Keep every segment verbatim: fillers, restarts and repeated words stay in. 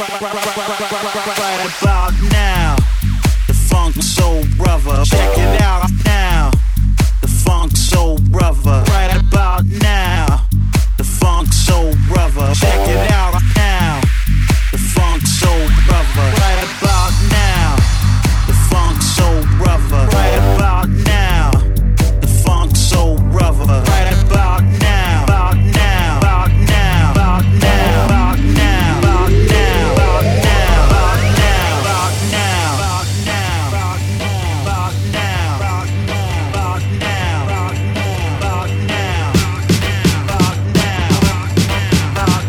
Right about now, the Funk Soul Brother. Check it out now, the Funk Soul Brother. Right about now, the Funk Soul Brother. Check it out now, the Funk Soul Brother. Right about now, the Funk Soul Brother. Right about now, the Funk Soul Brother. Right about now, about now, about now, about now, about now, about now, about now, about now, about now, about now, about now, about now, about now, about now, about now, about now, about now, about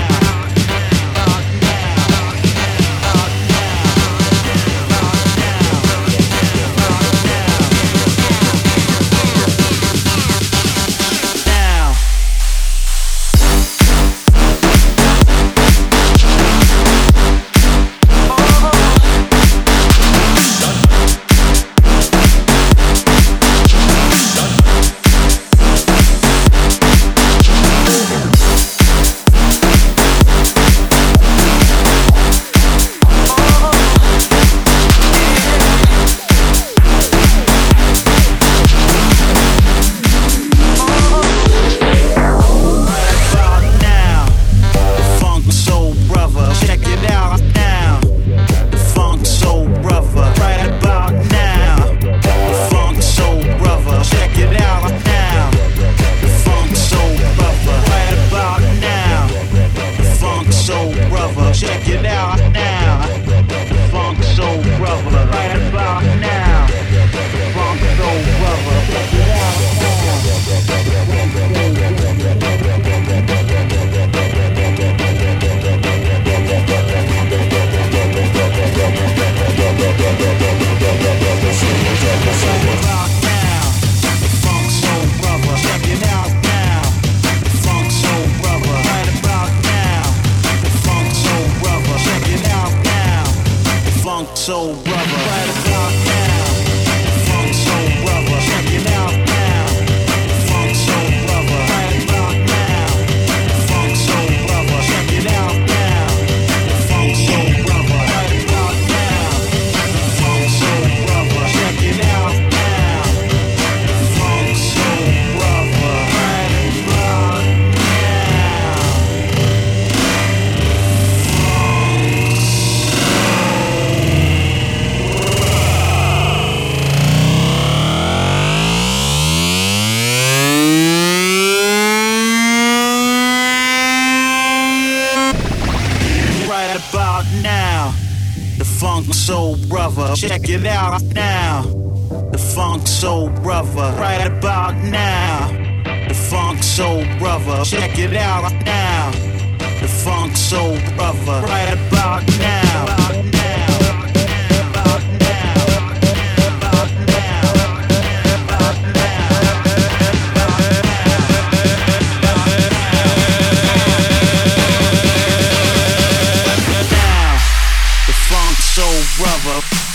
now. Check it out now, the Funk Soul Brother. Right about now, the Funk Soul Brother. Check it out now, the Funk Soul Brother. Check it out now, the Funk Soul Brother. Right about now, the Funk Soul Brother. Check it out now, the Funk Soul Brother. Right about now, the Funk Soul Brother. Check it out now, the Funk Soul Brother. Right about now, the Funk Soul Brother. Check it out now, the Funk Soul Brother. Right about now, the Funk Soul Brother. Check it out now, the Funk Soul Brother. Right about Right about now, the Funk Soul Brother. Check it out now, the Funk Soul Brother. Right about now, the Funk Soul Brother. Check it out now, the Funk Soul Brother. Right about now, about now, about now, about now, about now, the Funk Soul Brother.